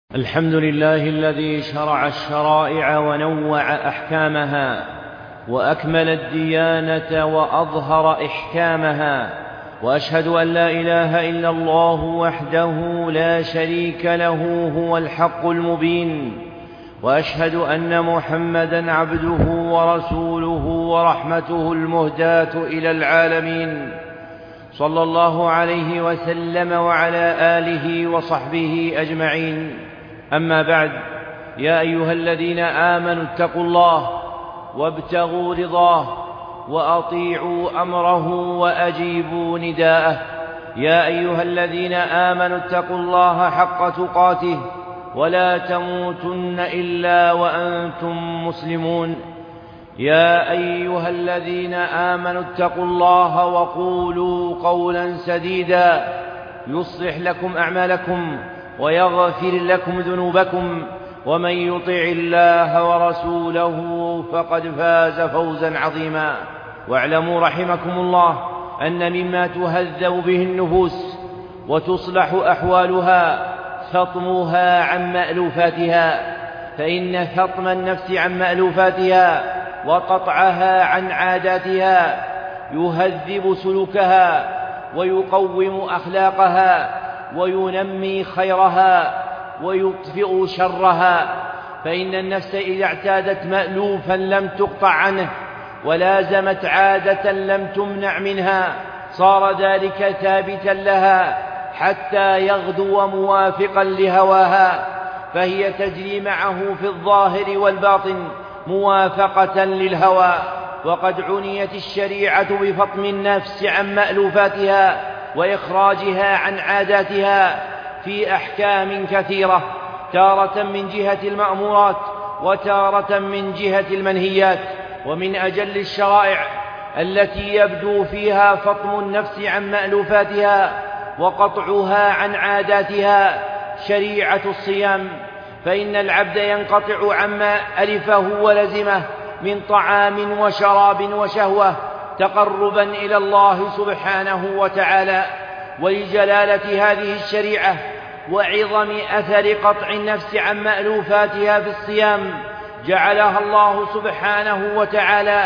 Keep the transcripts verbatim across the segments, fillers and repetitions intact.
الحمد لله الذي شرع الشرائع ونوع أحكامها وأكمل الديانة وأظهر إحكامها، وأشهد أن لا إله إلا الله وحده لا شريك له هو الحق المبين، وأشهد أن محمدًا عبده ورسوله ورحمته المهداة إلى العالمين، صلى الله عليه وسلم وعلى آله وصحبه أجمعين. أما بعد، يا أيها الذين آمنوا اتقوا الله وابتغوا رضاه وأطيعوا أمره وأجيبوا نداءه. يا أيها الذين آمنوا اتقوا الله حق تقاته ولا تموتن إلا وأنتم مسلمون. يا أيها الذين آمنوا اتقوا الله وقولوا قولا سديدا يصلح لكم أعمالكم ويغفر لكم ذنوبكم، ومن يطع الله ورسوله فقد فاز فوزا عظيما. واعلموا رحمكم الله أن مما تهذب به النفوس وتصلح أحوالها فطمها عن مألوفاتها، فإن فطم النفس عن مألوفاتها وقطعها عن عاداتها يهذب سلوكها ويقوم أخلاقها وينمي خيرها ويطفئ شرها. فإن النفس إذا اعتادت مألوفا لم تقطع عنه ولازمت عادة لم تمنع منها صار ذلك ثابتا لها حتى يغدو موافقا لهواها، فهي تجري معه في الظاهر والباطن موافقة للهوى. وقد عنيت الشريعة بفطم النفس عن مألوفاتها وإخراجها عن عاداتها في أحكام كثيرة، تارة من جهة المأمورات وتارة من جهة المنهيات. ومن أجل الشرائع التي يبدو فيها فطم النفس عن مألوفاتها وقطعها عن عاداتها شريعة الصيام، فإن العبد ينقطع عما ألفه ولزمه من طعام وشراب وشهوة تقربا إلى الله سبحانه وتعالى. ولجلالة هذه الشريعة وعظم أثر قطع النفس عن مألوفاتها في الصيام جعلها الله سبحانه وتعالى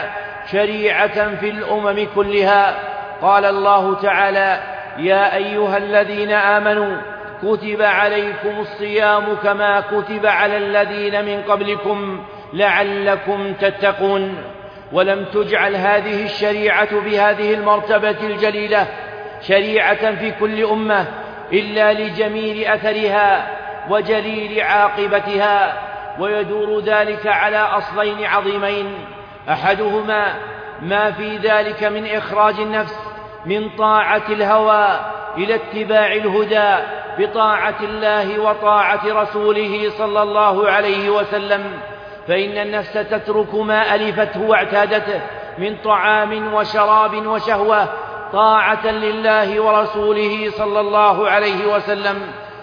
شريعة في الأمم كلها. قال الله تعالى: يا أيها الذين آمنوا كتب عليكم الصيام كما كتب على الذين من قبلكم لعلكم تتقون. ولم تجعل هذه الشريعة بهذه المرتبة الجليلة شريعة في كل أمة إلا لجميل أثرها وجليل عاقبتها، ويدور ذلك على أصلين عظيمين: أحدهما ما في ذلك من إخراج النفس من طاعة الهوى إلى اتباع الهدى بطاعة الله وطاعة رسوله صلى الله عليه وسلم، فإن النفس تترك ما ألفته واعتادته من طعام وشراب وشهوة طاعة لله ورسوله صلى الله عليه وسلم،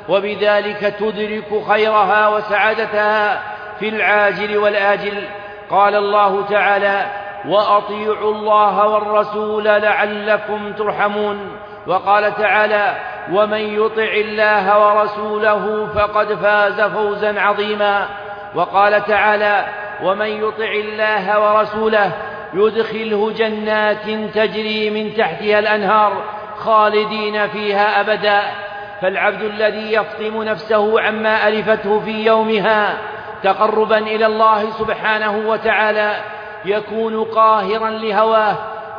وبذلك تدرك خيرها وسعادتها في العاجل والآجل. قال الله تعالى: وأطيعوا الله والرسول لعلكم ترحمون. وقال تعالى: ومن يطع الله ورسوله فقد فاز فوزا عظيما. وقال تعالى: ومن يطع الله ورسوله يدخله جنات تجري من تحتها الأنهار خالدين فيها أبدا. فالعبد الذي يفطم نفسه عما ألفته في يومها تقربا إلى الله سبحانه وتعالى يكون قاهرا لهواه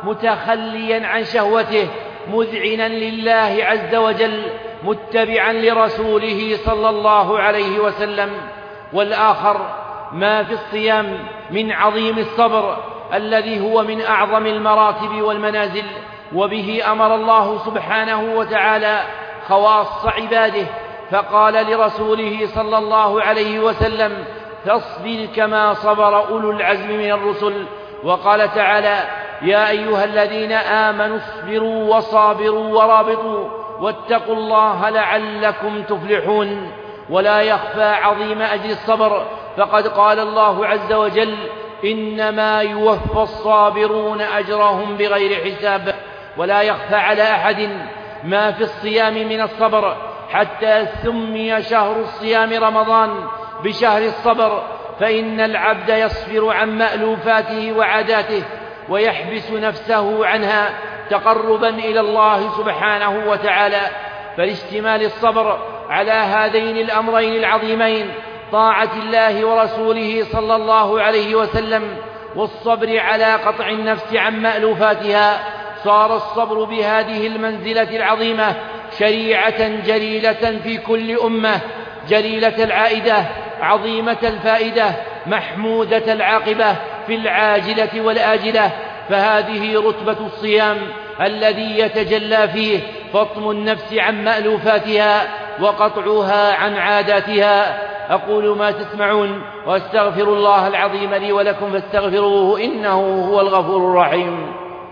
متخليا عن شهوته مذعنا لله عز وجل متبعا لرسوله صلى الله عليه وسلم. والآخر ما في الصيام من عظيم الصبر الذي هو من أعظم المراتب والمنازل، وبه أمر الله سبحانه وتعالى خواص عباده، فقال لرسوله صلى الله عليه وسلم: فاصبر كما صبر أولو العزم من الرسل. وقال تعالى: يا أيها الذين آمنوا اصبروا وصابروا ورابطوا واتقوا الله لعلكم تفلحون. ولا يخفى عظيم أجر الصبر، فقد قال الله عز وجل: إنما يوفى الصابرون أجرهم بغير حساب. ولا يخفى على أحد ما في الصيام من الصبر حتى سمي شهر الصيام رمضان بشهر الصبر، فإن العبد يصبر عن مألوفاته وعاداته ويحبس نفسه عنها تقربا إلى الله سبحانه وتعالى. فلاشتمال الصبر على هذين الأمرين العظيمين، طاعة الله ورسوله صلى الله عليه وسلم والصبر على قطع النفس عن مألوفاتها، صار الصبر بهذه المنزلة العظيمة شريعة جليلة في كل أمة، جليلة العائدة، عظيمة الفائدة، محمودة العاقبة في العاجلة والآجلة. فهذه رتبة الصيام الذي يتجلى فيه فطم النفس عن مألوفاتها وقطعها عن عاداتها. أقول ما تسمعون وأستغفر الله العظيم لي ولكم فاستغفروه إنه هو الغفور الرحيم.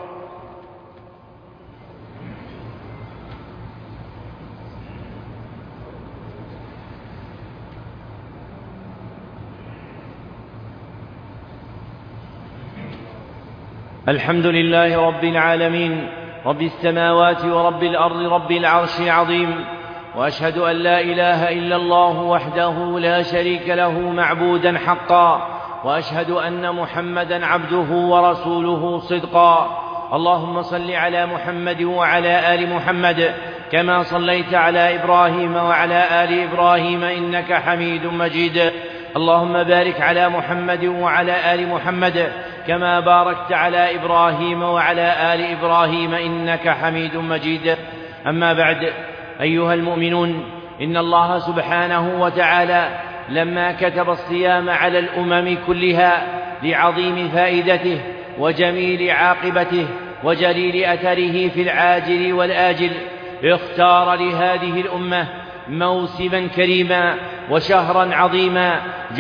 الحمد لله رب العالمين، رب السماوات ورب الأرض، رب العرش العظيم، وأشهد أن لا إله إلا الله وحده لا شريك له معبودا حقا، وأشهد أن محمدا عبده ورسوله صدقا. اللهم صل على محمد وعلى آل محمد كما صليت على إبراهيم وعلى آل إبراهيم إنك حميد مجيد. اللهم بارك على محمد وعلى آل محمد كما باركت على إبراهيم وعلى آل إبراهيم إنك حميد مجيد. أما بعد، أيها المؤمنون، إن الله سبحانه وتعالى لما كتب الصيام على الأمم كلها لعظيم فائدته وجميل عاقبته وجليل أثره في العاجل والآجل، اختار لهذه الأمة موسما كريما وشهرا عظيما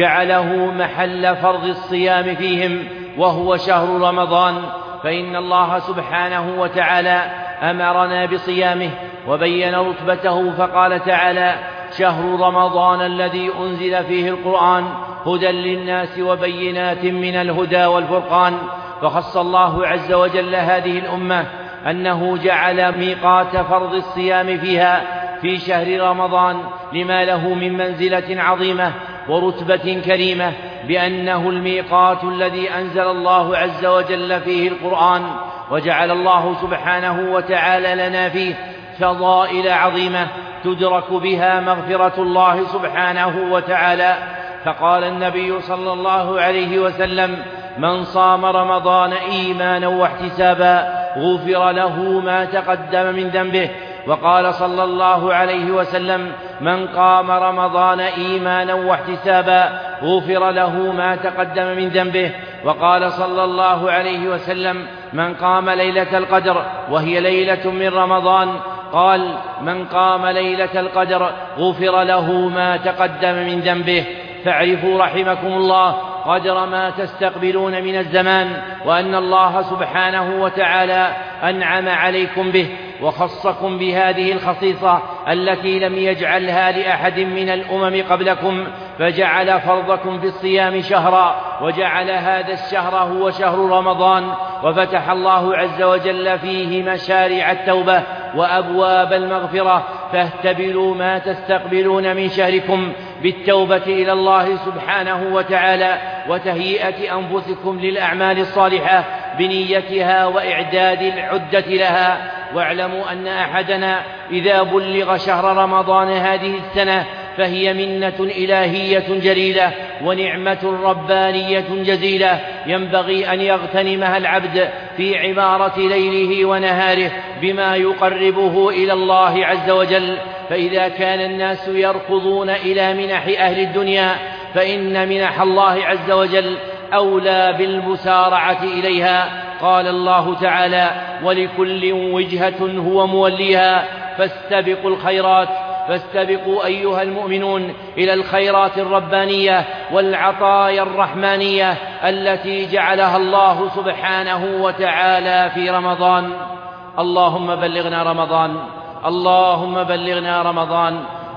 جعله محل فرض الصيام فيهم، وهو شهر رمضان. فإن الله سبحانه وتعالى أمرنا بصيامه وبين رتبته، فقال تعالى: شهر رمضان الذي أنزل فيه القرآن هدى للناس وبينات من الهدى والفرقان. فخص الله عز وجل هذه الأمة أنه جعل ميقات فرض الصيام فيها في شهر رمضان لما له من منزلة عظيمة ورتبة كريمة، بأنه الميقات الذي أنزل الله عز وجل فيه القرآن، وجعل الله سبحانه وتعالى لنا فيه فضائل عظيمة تدرك بها مغفرة الله سبحانه وتعالى. فقال النبي صلى الله عليه وسلم: من صام رمضان إيمانا واحتسابا غفر له ما تقدم من ذنبه. وقال صلى الله عليه وسلم: من قام رمضان إيمانا واحتسابا غفر له ما تقدم من ذنبه. وقال صلى الله عليه وسلم: من قام ليلة القدر وهي ليلة من رمضان قال: من قام ليلة القدر غفر له ما تقدم من ذنبه. فاعرفوا رحمكم الله قدر ما تستقبلون من الزمان، وأن الله سبحانه وتعالى أنعم عليكم به وخصكم بهذه الخصيصة التي لم يجعلها لأحد من الأمم قبلكم، فجعل فرضكم في الصيام شهرا، وجعل هذا الشهر هو شهر رمضان، وفتح الله عز وجل فيه مشارع التوبة وأبواب المغفرة. فاهتبلوا ما تستقبلون من شهركم بالتوبة إلى الله سبحانه وتعالى وتهيئة أنفسكم للأعمال الصالحة بنيتها وإعداد العدة لها. واعلموا أن أحدنا إذا بلغ شهر رمضان هذه السنة فهي منة إلهية جليلة ونعمة ربانية جزيلة ينبغي أن يغتنمها العبد في عمارة ليله ونهاره بما يقربه إلى الله عز وجل. فإذا كان الناس يركضون إلى منح أهل الدنيا فإن منح الله عز وجل أولى بالمسارعة إليها. قال الله تعالى: ولكل وجهة هو موليها فاستبقوا الخيرات. فاستبقوا أيها المؤمنون إلى الخيرات الربانية والعطايا الرحمانية التي جعلها الله سبحانه وتعالى في رمضان. اللهم بلغنا رمضان، اللهم بلغنا رمضان،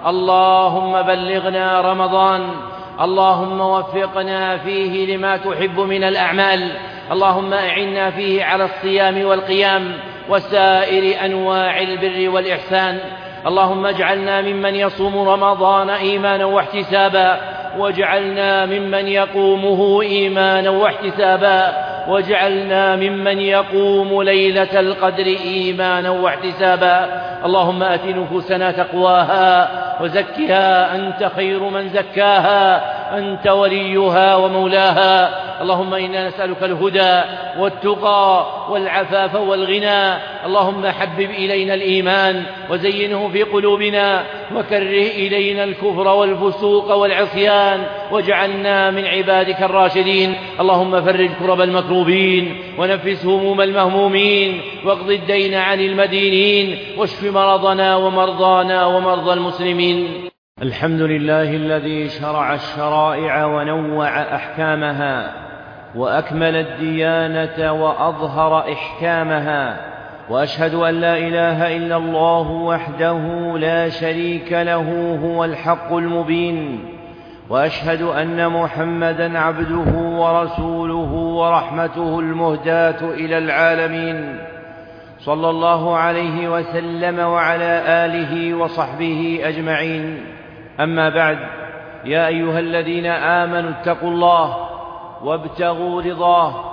اللهم بلغنا رمضان. اللهم وفقنا فيه لما تحب من الأعمال. اللهم أعنا فيه على الصيام والقيام وسائر أنواع البر والإحسان. اللهم اجعلنا ممن يصوم رمضان إيمانا واحتسابا، واجعلنا ممن يقومه إيمانا واحتسابا، واجعلنا ممن يقوم ليلة القدر إيمانا واحتسابا. اللهم آت نفوسنا تقواها وزكها أنت خير من زكاها، أنت وليها ومولاها. اللهم إنا نسألك الهدى والتقى والعفاف والغنى. اللهم حبب إلينا الإيمان وزينه في قلوبنا، وكره إلينا الكفر والفسوق والعصيان، واجعلنا من عبادك الراشدين. اللهم فرج كرب المكروبين، ونفس هموم المهمومين، واقض الدين عن المدينين، واشف مرضنا ومرضانا ومرضى المسلمين. الحمد لله الذي شرع الشرائع ونوع أحكامها، وأكمل الديانة وأظهر إحكامها، وأشهد أن لا إله إلا الله وحده لا شريك له هو الحق المبين، وأشهد أن محمدًا عبده ورسوله ورحمته المهداة إلى العالمين، صلى الله عليه وسلم وعلى آله وصحبه أجمعين. أما بعد، يا أيها الذين آمنوا اتقوا الله وابتغوا رضاه،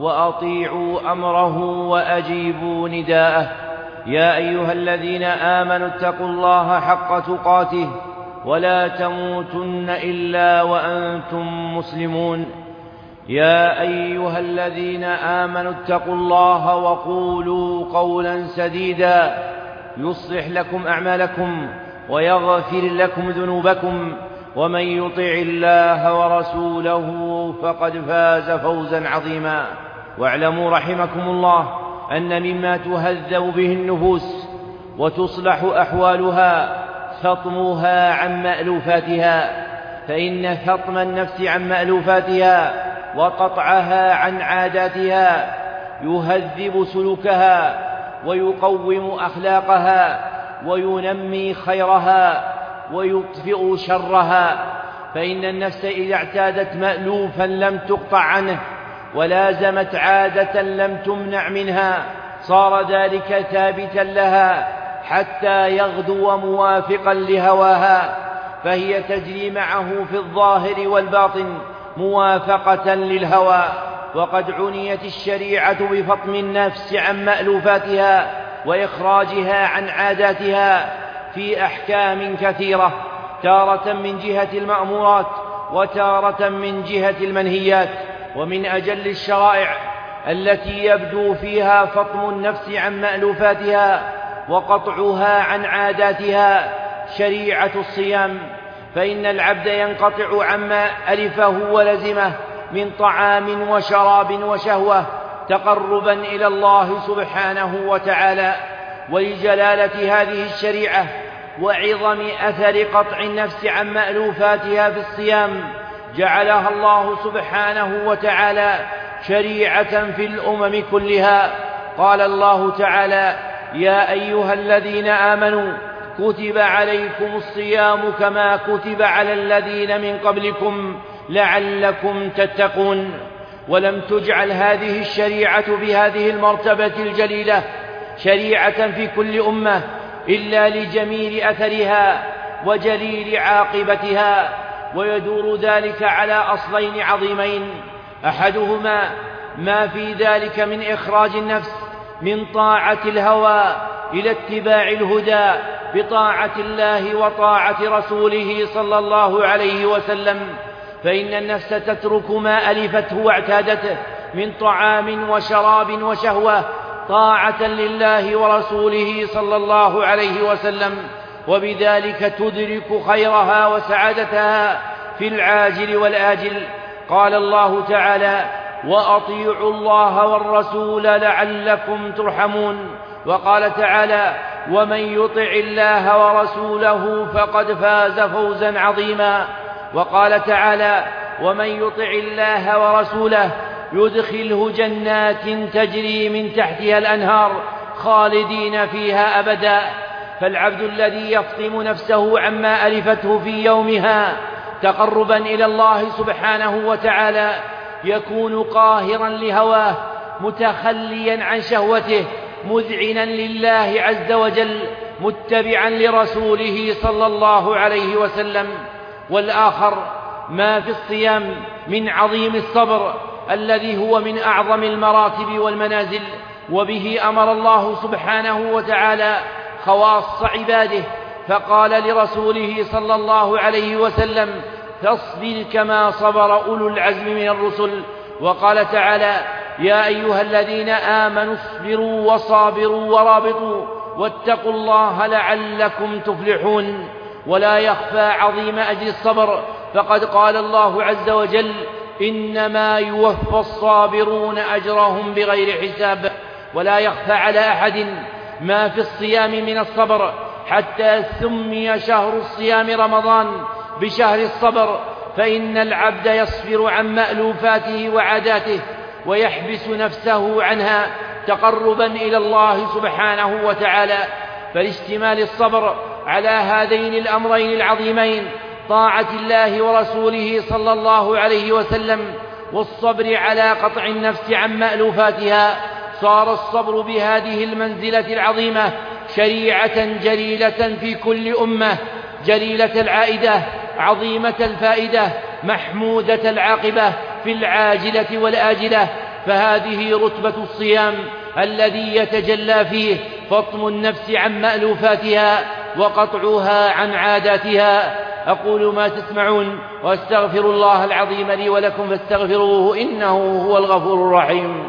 وأطيعوا أمره وأجيبوا نداءه. يا أيها الذين آمنوا اتقوا الله حق تقاته، ولا تموتن إلا وأنتم مسلمون. يا أيها الذين آمنوا اتقوا الله وقولوا قولا سديدا يصلح لكم أعمالكم ويغفر لكم ذنوبكم، ومن يطع الله ورسوله فقد فاز فوزا عظيما. واعلموا رحمكم الله أن مما تهذب به النفوس وتصلح أحوالها فطمها عن مألوفاتها، فإن فطم النفس عن مألوفاتها وقطعها عن عاداتها يهذب سلوكها ويقوم أخلاقها وينمي خيرها ويطفئ شرها. فإن النفس إذا اعتادت مألوفا لم تقطع عنه، ولازمت عادة لم تمنع منها، صار ذلك ثابتا لها حتى يغدو موافقا لهواها، فهي تجري معه في الظاهر والباطن موافقة للهوى. وقد عنيت الشريعة بفطم النفس عن مألوفاتها وإخراجها عن عاداتها في أحكام كثيرة، تارة من جهة المأمورات وتارة من جهة المنهيات. ومن أجل الشرائع التي يبدو فيها فطم النفس عن مألوفاتها وقطعها عن عاداتها شريعة الصيام، فإن العبد ينقطع عما ألفه ولزمه من طعام وشراب وشهوة تقربا إلى الله سبحانه وتعالى. ولجلالة هذه الشريعة وعظم أثر قطع النفس عن مألوفاتها في الصيام جعلها الله سبحانه وتعالى شريعة في الأمم كلها. قال الله تعالى: يا أيها الذين آمنوا كتب عليكم الصيام كما كتب على الذين من قبلكم لعلكم تتقون. ولم تجعل هذه الشريعة بهذه المرتبة الجليلة شريعة في كل أمة إلا لجميل أثرها وجليل عاقبتها، ويدور ذلك على أصلين عظيمين: أحدهما ما في ذلك من إخراج النفس من طاعة الهوى إلى اتباع الهدى بطاعة الله وطاعة رسوله صلى الله عليه وسلم، فإن النفس تترك ما ألفته واعتادته من طعام وشراب وشهوة طاعة لله ورسوله صلى الله عليه وسلم، وبذلك تدرك خيرها وسعادتها في العاجل والآجل. قال الله تعالى: وأطيعوا الله والرسول لعلكم ترحمون. وقال تعالى: ومن يطع الله ورسوله فقد فاز فوزا عظيما. وقال تعالى: ومن يطع الله ورسوله يدخله جنات تجري من تحتها الأنهار خالدين فيها أبدا. فالعبد الذي يفطم نفسه عما ألفته في يومها تقربا إلى الله سبحانه وتعالى يكون قاهرا لهواه متخليا عن شهوته مذعنا لله عز وجل، متبعا لرسوله صلى الله عليه وسلم. والآخر ما في الصيام من عظيم الصبر الذي هو من أعظم المراتب والمنازل، وبه أمر الله سبحانه وتعالى خواص عباده، فقال لرسوله صلى الله عليه وسلم: فاصبر كما صبر أولو العزم من الرسل. وقال تعالى: يا أيها الذين آمنوا اصبروا وصابروا ورابطوا واتقوا الله لعلكم تفلحون. ولا يخفى عظيم أجر الصبر، فقد قال الله عز وجل: إنما يوفى الصابرون أجرهم بغير حساب. ولا يخفى على أحد ما في الصيام من الصبر، حتى سمي شهر الصيام رمضان بشهر الصبر، فإن العبد يصبر عن مألوفاته وعاداته ويحبس نفسه عنها تقربا إلى الله سبحانه وتعالى. فلاشتمال الصبر على هذين الأمرين العظيمين، طاعة الله ورسوله صلى الله عليه وسلم، والصبر على قطع النفس عن مألوفاتها، صار الصبر بهذه المنزلة العظيمة شريعة جليلة في كل أمة، جليلة العائدة، عظيمة الفائدة، محمودة العاقبة في العاجلة والآجلة. فهذه رتبة الصيام الذي يتجلى فيه فطم النفس عن مألوفاتها وقطعها عن عاداتها. أقول ما تسمعون وأستغفر الله العظيم لي ولكم فاستغفروه إنه هو الغفور الرحيم.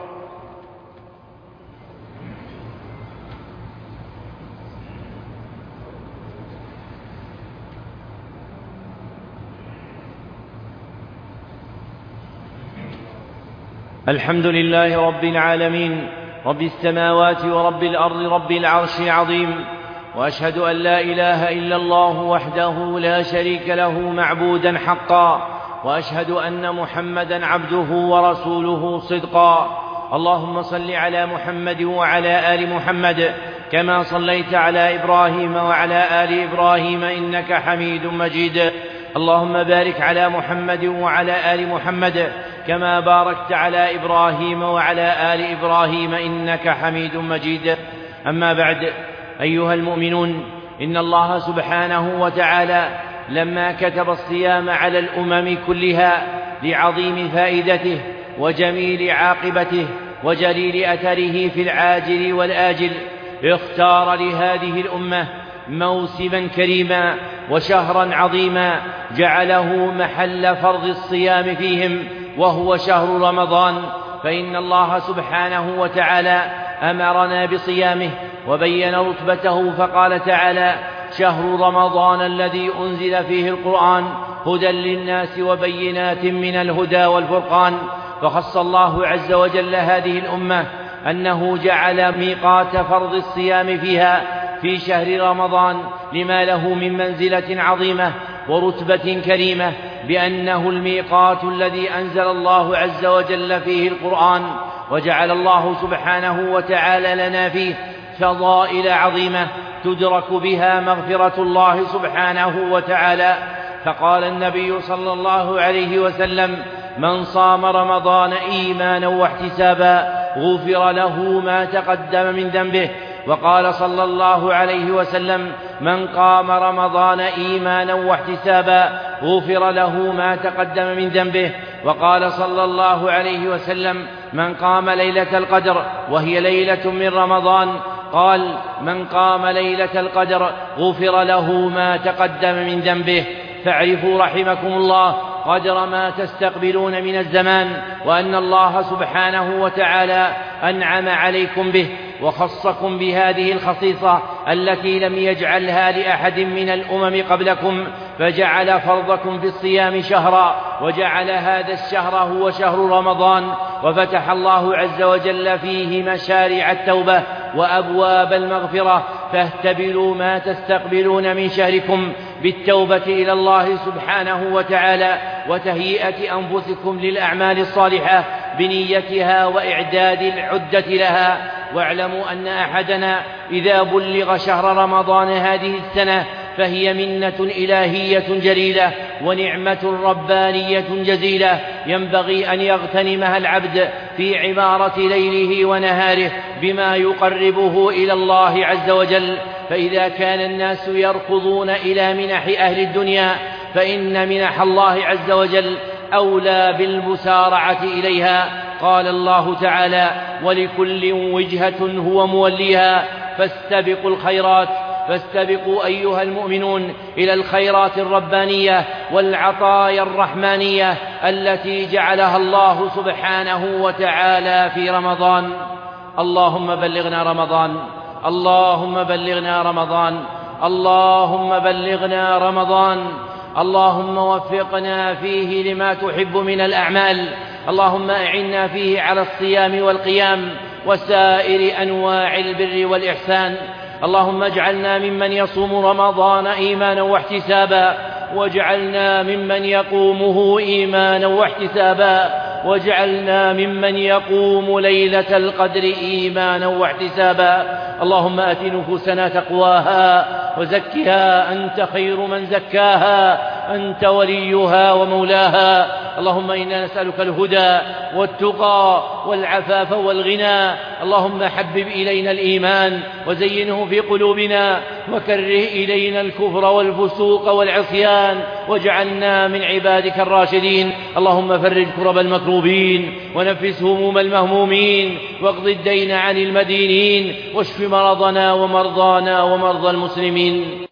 الحمد لله رب العالمين، رب السماوات ورب الأرض، رب العرش العظيم، وأشهد أن لا إله إلا الله وحده لا شريك له معبودا حقا، وأشهد أن محمدا عبده ورسوله صدقا. اللهم صل على محمد وعلى آل محمد كما صليت على إبراهيم وعلى آل إبراهيم إنك حميد مجيد. اللهم بارك على محمد وعلى آل محمد كما باركت على إبراهيم وعلى آل إبراهيم إنك حميد مجيد. أما بعد، أيها المؤمنون، إن الله سبحانه وتعالى لما كتب الصيام على الأمم كلها لعظيم فائدته وجميل عاقبته وجليل أثره في العاجل والآجل، اختار لهذه الأمة موسما كريما وشهرا عظيما جعله محل فرض الصيام فيهم، وهو شهر رمضان. فإن الله سبحانه وتعالى أمرنا بصيامه وبين رتبته، فقال تعالى: شهر رمضان الذي أنزل فيه القرآن هدى للناس وبينات من الهدى والفرقان. فخص الله عز وجل هذه الأمة أنه جعل ميقات فرض الصيام فيها في شهر رمضان لما له من منزلة عظيمة ورتبة كريمة، بأنه الميقات الذي أنزل الله عز وجل فيه القرآن، وجعل الله سبحانه وتعالى لنا فيه فضائل عظيمة تدرك بها مغفرة الله سبحانه وتعالى. فقال النبي صلى الله عليه وسلم: من صام رمضان إيمانا واحتسابا غفر له ما تقدم من ذنبه. وقال صلى الله عليه وسلم: من قام رمضان إيمانا واحتسابا غفر له ما تقدم من ذنبه. وقال صلى الله عليه وسلم: من قام ليلة القدر وهي ليلة من رمضان، قال: من قام ليلة القدر غفر له ما تقدم من ذنبه. فاعرفوا رحمكم الله قدر ما تستقبلون من الزمان، وأن الله سبحانه وتعالى أنعم عليكم به وخصكم بهذه الخصيصة التي لم يجعلها لأحد من الأمم قبلكم، فجعل فرضكم في الصيام شهرا، وجعل هذا الشهر هو شهر رمضان، وفتح الله عز وجل فيه مشارع التوبة وأبواب المغفرة. فاهتبلوا ما تستقبلون من شهركم بالتوبة إلى الله سبحانه وتعالى، وتهيئة أنفسكم للأعمال الصالحة بنيتها وإعداد العدة لها. واعلموا أن أحدنا إذا بلغ شهر رمضان هذه السنة فهي منة إلهية جليلة ونعمة ربانية جزيلة، ينبغي أن يغتنمها العبد في عمارة ليله ونهاره بما يقربه إلى الله عز وجل. فإذا كان الناس يركضون إلى منح أهل الدنيا فإن منح الله عز وجل أولى بالمسارعة إليها. قال الله تعالى: ولكل وجهة هو موليها فاستبقوا الخيرات. فاستبقوا أيها المؤمنون إلى الخيرات الربانية والعطايا الرحمانية التي جعلها الله سبحانه وتعالى في رمضان. اللهم بلغنا رمضان، اللهم بلغنا رمضان، اللهم بلغنا رمضان. اللهم وفقنا فيه لما تحب من الأعمال. اللهم أعنا فيه على الصيام والقيام وسائر أنواع البر والإحسان. اللهم اجعلنا ممن يصوم رمضان إيمانا واحتسابا، واجعلنا ممن يقومه إيمانا واحتسابا، واجعلنا ممن يقوم ليلة القدر إيمانا واحتسابا. اللهم آت نفوسنا تقواها وزكها أنت خير من زكاها، أنت وليها ومولاها. اللهم إنا نسألك الهدى والتقى والعفاف والغنى. اللهم حبب إلينا الإيمان وزينه في قلوبنا، وكره إلينا الكفر والفسوق والعصيان، واجعلنا من عبادك الراشدين. اللهم فرج كرب المكروبين ونفس هموم المهمومين، واقض الدين عن المدينين، واشف مرضنا ومرضانا ومرضى المسلمين.